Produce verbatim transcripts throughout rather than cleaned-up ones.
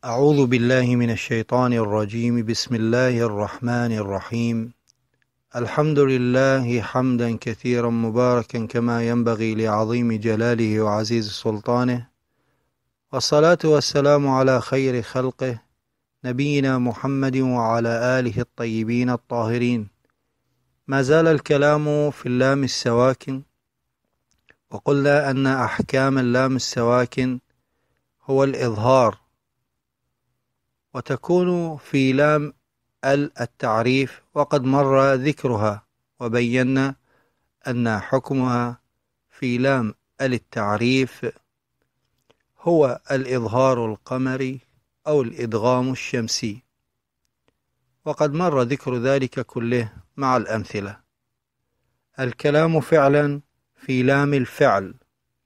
أعوذ بالله من الشيطان الرجيم. بسم الله الرحمن الرحيم. الحمد لله حمدا كثيرا مباركا كما ينبغي لعظيم جلاله وعزيز سلطانه، والصلاة والسلام على خير خلقه نبينا محمد وعلى آله الطيبين الطاهرين. ما زال الكلام في اللام السواكن، وقلنا أن أحكام اللام السواكن هو الإظهار، وتكون في لام ال التعريف، وقد مر ذكرها وبينا أن حكمها في لام ال التعريف هو الإظهار القمري أو الإدغام الشمسي، وقد مر ذكر ذلك كله مع الأمثلة. الكلام فعلا في لام الفعل،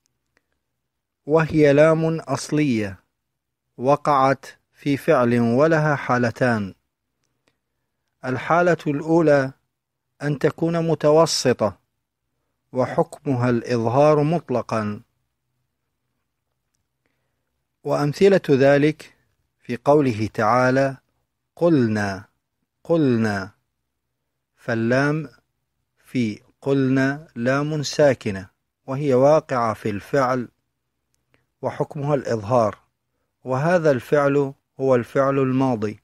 وهي لام أصلية وقعت في فعل ولها حالتان. الحالة الأولى أن تكون متوسطة وحكمها الإظهار مطلقا، وأمثلة ذلك في قوله تعالى قلنا قلنا، فاللام في قلنا لام ساكنة وهي واقعة في الفعل وحكمها الإظهار، وهذا الفعل هو الفعل الماضي.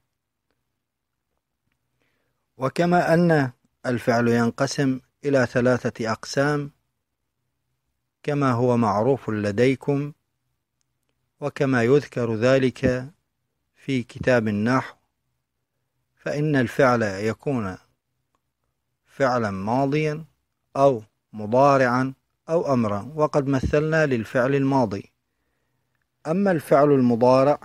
وكما أن الفعل ينقسم إلى ثلاثة أقسام كما هو معروف لديكم، وكما يذكر ذلك في كتاب النحو، فإن الفعل يكون فعلا ماضيا أو مضارعا أو أمرا، وقد مثلنا للفعل الماضي. أما الفعل المضارع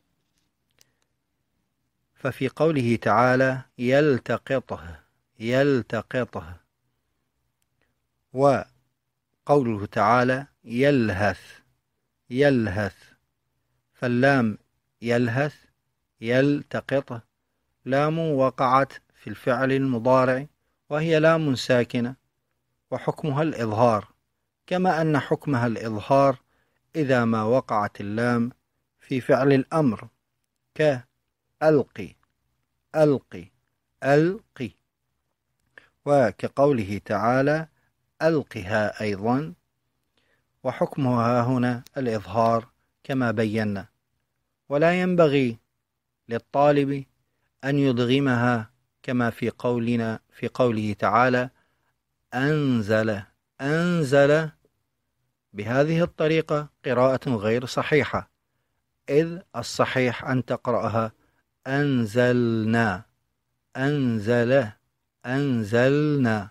ففي قوله تعالى يلتقطه يلتقطه، وقوله تعالى يلهث يلهث، فاللام يلهث يلتقطه لام وقعت في الفعل المضارع وهي لام ساكنة وحكمها الإظهار، كما أن حكمها الإظهار إذا ما وقعت اللام في فعل الأمر كألقي ألقي ألقي، وكقوله تعالى ألقها أيضا، وحكمها هنا الإظهار كما بينا. ولا ينبغي للطالب أن يدغمها كما في قولنا في قوله تعالى أنزل أنزل، بهذه الطريقة قراءة غير صحيحة، إذ الصحيح أن تقرأها أنزلنا أنزل أنزلنا.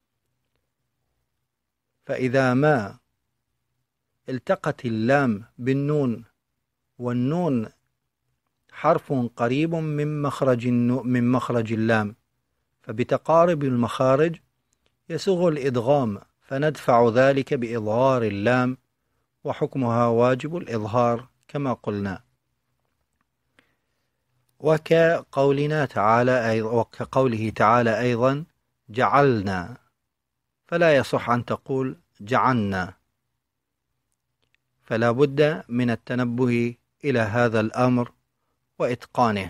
فإذا ما التقت اللام بالنون، والنون حرف قريب من مخرج من مخرج اللام، فبتقارب المخارج يسوغ الإدغام، فندفع ذلك بإظهار اللام، وحكمها واجب الإظهار كما قلنا. وكقولنا تعالى وكقوله تعالى أيضا جعلنا، فلا يصح أن تقول جعلنا، فلا بد من التنبه إلى هذا الأمر وإتقانه.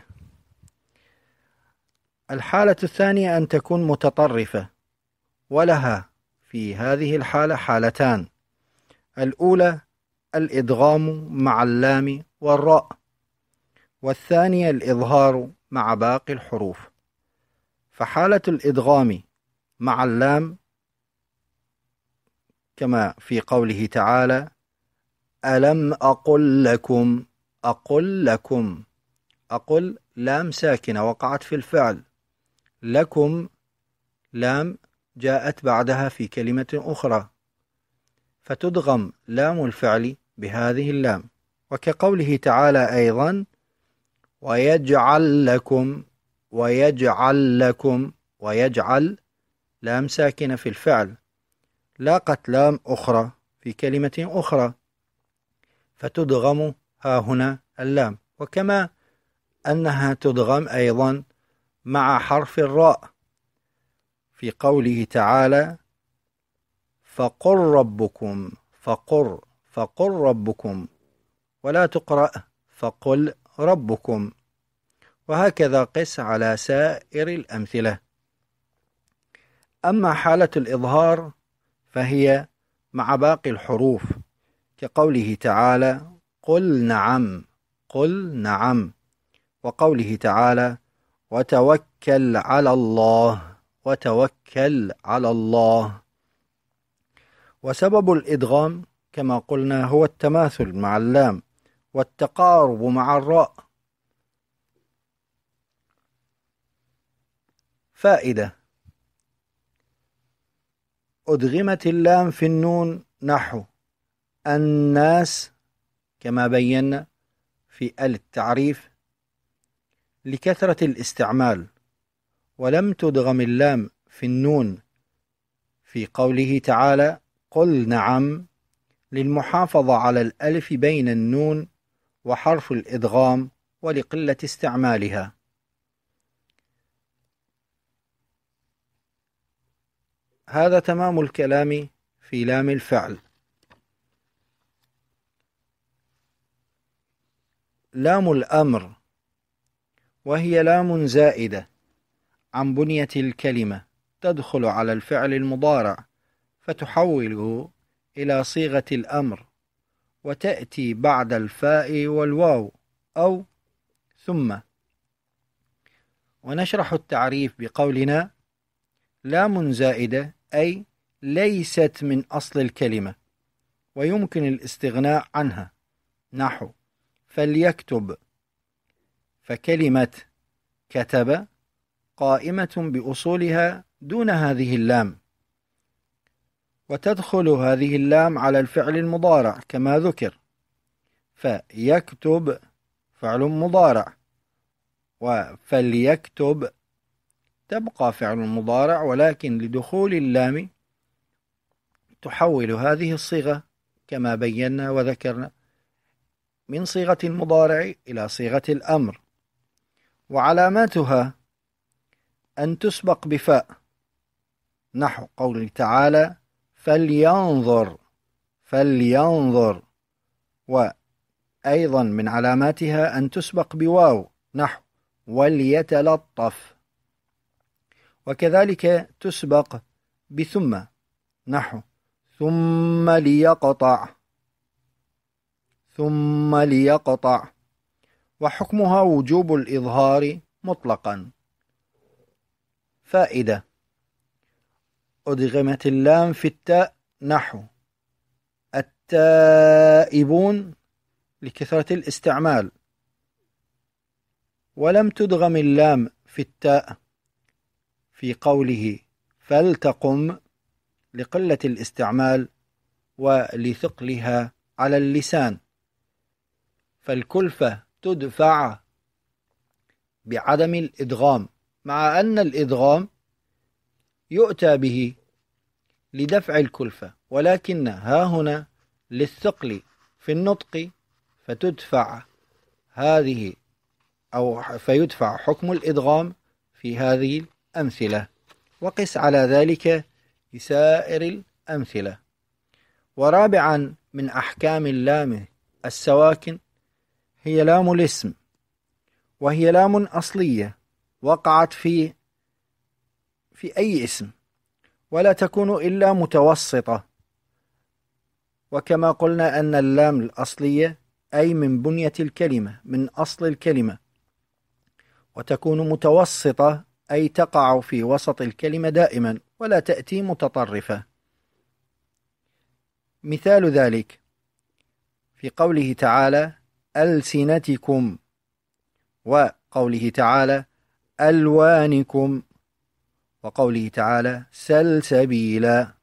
الحالة الثانية أن تكون متطرفة، ولها في هذه الحالة حالتان. الأولى الإدغام مع اللام والراء، والثانية الإظهار مع باقي الحروف. فحالة الإدغام مع اللام كما في قوله تعالى ألم أقل لكم أقل لكم، أقل لام ساكنة وقعت في الفعل، لكم لام جاءت بعدها في كلمة أخرى، فتدغم لام الفعل بهذه اللام. وكقوله تعالى أيضا ويجعل لكم ويجعل لكم، ويجعل لام ساكنة في الفعل لاقت لام أخرى في كلمة أخرى، فتدغم ها هنا اللام. وكما أنها تدغم أيضا مع حرف الراء في قوله تعالى فقل ربكم فقر فقل ربكم، ولا تقرأ فقل ربكم. وهكذا قس على سائر الأمثلة. أما حالة الإظهار فهي مع باقي الحروف، كقوله تعالى قل نعم، قل نعم، وقوله تعالى وتوكل على الله، وتوكل على الله. وسبب الإدغام كما قلنا هو التماثل مع اللام والتقارب مع الراء. فائدة: أدغمت اللام في النون نحو الناس كما بينا في آل التعريف لكثرة الاستعمال، ولم تدغم اللام في النون في قوله تعالى قل نعم للمحافظة على الألف بين النون وحرف الإدغام ولقلة استعمالها. هذا تمام الكلام في لام الفعل. لام الأمر، وهي لام زائدة عن بنية الكلمة، تدخل على الفعل المضارع فتحوله إلى صيغة الأمر، وتأتي بعد الفاء والواو أو ثم. ونشرح التعريف بقولنا لام زائدة أي ليست من أصل الكلمة ويمكن الاستغناء عنها، نحو فليكتب، فكلمة كتب قائمة بأصولها دون هذه اللام، وتدخل هذه اللام على الفعل المضارع كما ذكر، فيكتب فعل مضارع، وفليكتب تبقى فعل مضارع، ولكن لدخول اللام تحول هذه الصيغة كما بينا وذكرنا من صيغة المضارع إلى صيغة الأمر. وعلاماتها أن تسبق بفاء، نحو قوله تعالى فلينظر، فلينظر. وأيضا من علاماتها أن تسبق بواو، نحو وليتلطف. وكذلك تسبق بثم، نحو ثم ليقطع، ثم ليقطع. وحكمها وجوب الإظهار مطلقا. فائدة: أدغمت اللام في التاء نحو التائبون لكثرة الاستعمال، ولم تدغم اللام في التاء في قوله فلتقم لقلة الاستعمال ولثقلها على اللسان، فالكلفة تدفع بعدم الإدغام، مع أن الإدغام يؤتى به لدفع الكلفة، ولكن ها هنا للثقل في النطق فتدفع هذه أو فيدفع حكم الإدغام في هذه الأمثلة، وقس على ذلك لسائر الأمثلة. ورابعا من أحكام اللام السواكن هي لام الاسم، وهي لام أصلية وقعت في في أي اسم، ولا تكون إلا متوسطة. وكما قلنا أن اللام الأصلية أي من بنية الكلمة، من أصل الكلمة، وتكون متوسطة أي تقع في وسط الكلمة دائما ولا تأتي متطرفة. مثال ذلك في قوله تعالى ألسنتكم، وقوله تعالى ألوانكم، وقوله تعالى سلسبيلا،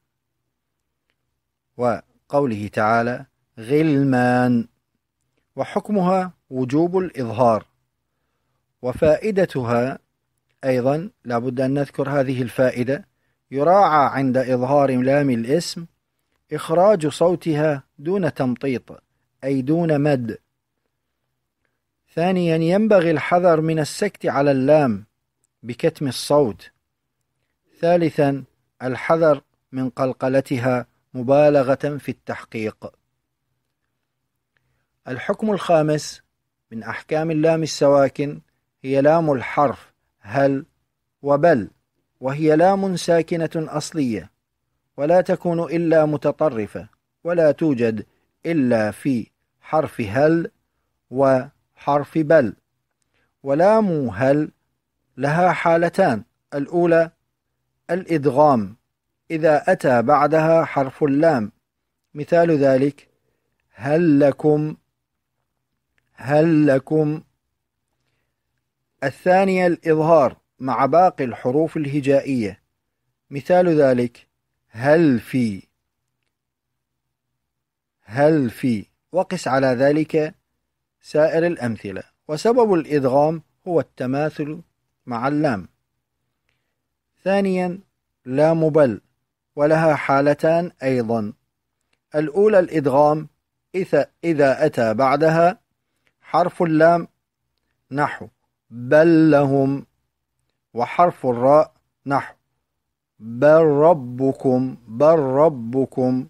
وقوله تعالى غلمان. وحكمها وجوب الإظهار. وفائدتها أيضا لابد أن نذكر هذه الفائدة: يراعى عند إظهار لام الاسم إخراج صوتها دون تمطيط أي دون مد. ثانيا ينبغي الحذر من السكت على اللام بكتم الصوت. ثالثا الحذر من قلقلتها مبالغة في التحقيق. الحكم الخامس من أحكام اللام السواكن هي لام الحرف هل وبل، وهي لام ساكنة أصلية، ولا تكون إلا متطرفة، ولا توجد إلا في حرف هل وحرف بل. ولام هل لها حالتان: الأولى الإدغام إذا أتى بعدها حرف اللام، مثال ذلك هل لكم هل لكم. الثانية الإظهار مع باقي الحروف الهجائية، مثال ذلك هل في هل في وقس على ذلك سائر الأمثلة. وسبب الإدغام هو التماثل مع اللام. ثانيا لام بل، ولها حالتان أيضا: الأولى الإدغام إذا أتى بعدها حرف اللام نحو بل لهم، وحرف الراء نحو بل ربكم بل ربكم.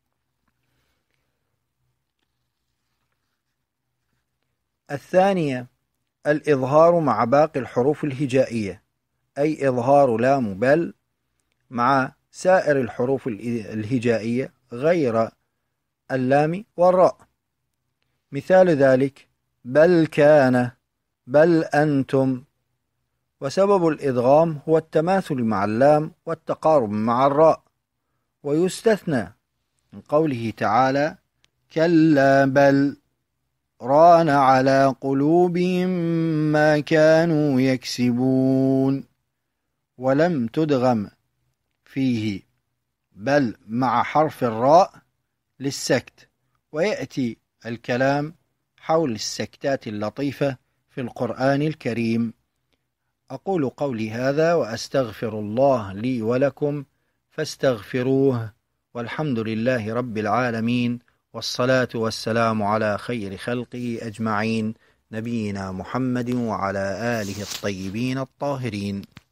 الثانية الإظهار مع باقي الحروف الهجائية، أي إظهار لام بل مع سائر الحروف الهجائية غير اللام والراء، مثال ذلك بل كان بل أنتم. وسبب الإدغام هو التماثل مع اللام والتقارب مع الراء. ويستثنى من قوله تعالى كلا بل ران على قلوبهم ما كانوا يكسبون، ولم تدغم فيه بل مع حرف الراء للسكت. ويأتي الكلام حول السكتات اللطيفة في القرآن الكريم. أقول قولي هذا وأستغفر الله لي ولكم فاستغفروه، والحمد لله رب العالمين، والصلاة والسلام على خير خلقه أجمعين، نبينا محمد وعلى آله الطيبين الطاهرين.